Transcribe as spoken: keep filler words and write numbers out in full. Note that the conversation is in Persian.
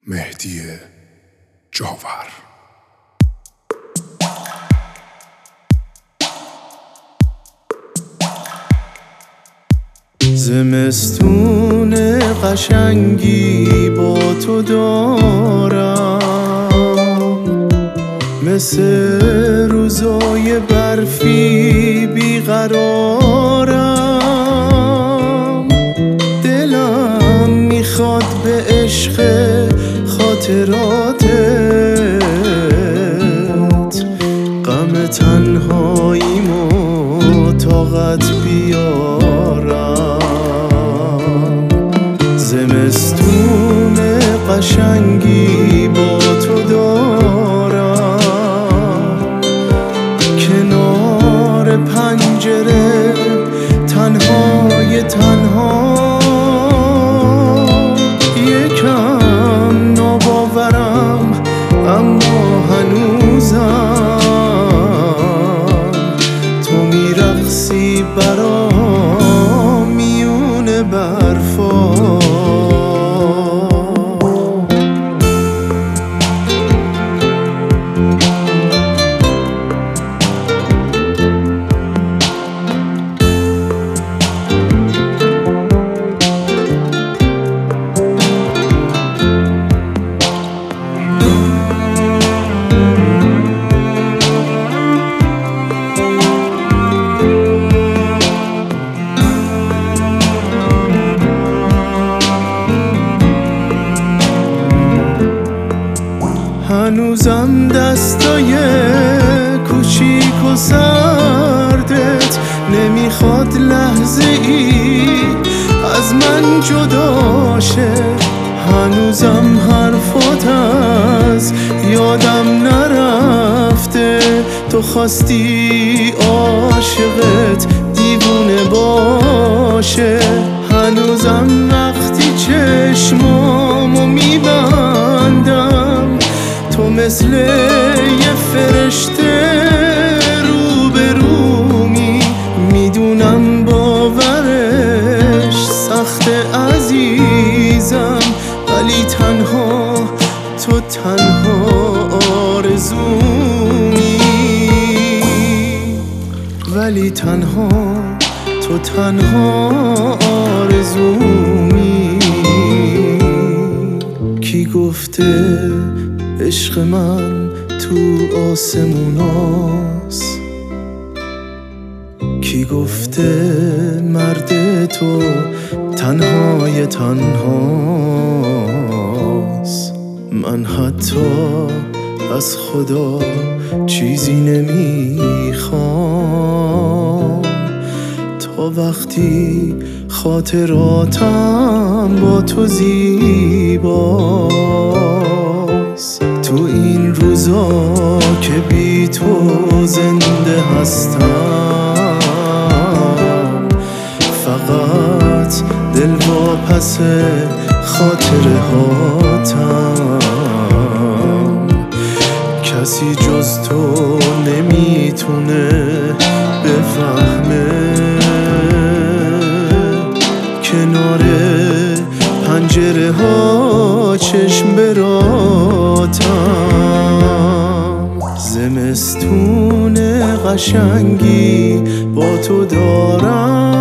مهدی جاور. زمستون قشنگی با تو دارم، مثل روزای برفی بیقرارم. دلم میخواد به عشق خاطراتت، غم تنهاییمو طاقت بیارم. زمستون قشنگی با تو دارم، کنار پنجره تنهای تنها. یکم ناباورم اما هنوزم تو میرقصی برام میون برفا. هنوزم دستای کوچیک و سردت نمیخواد لحظه ای از من جدا شه. هنوزم حرفات از یادم نرفته، تو خواستی عاشقت دیوونه باشه. هنوزم وقتی چشمامو میبندم تو مثل یه فرشته روبرومی. میدونم باورش سخت عزیزم، ولی تنها تو تنها آرزومی. ولی تنها تو تنها آرزومی. کی گفته عشق من تو آسموناست؟ کی گفته مرد تو تنهای تنهاست؟ من حتی از خدا چیزی نمیخوام تا وقتی خاطراتم با تو زیباست. تو این روزا که بی تو زنده هستم، فقط دل واپس خاطره هاتم. کسی جز تو نمیتونه بفهمه، کنار پنجره ها چشم براتم. زمستون قشنگی با تو دارم،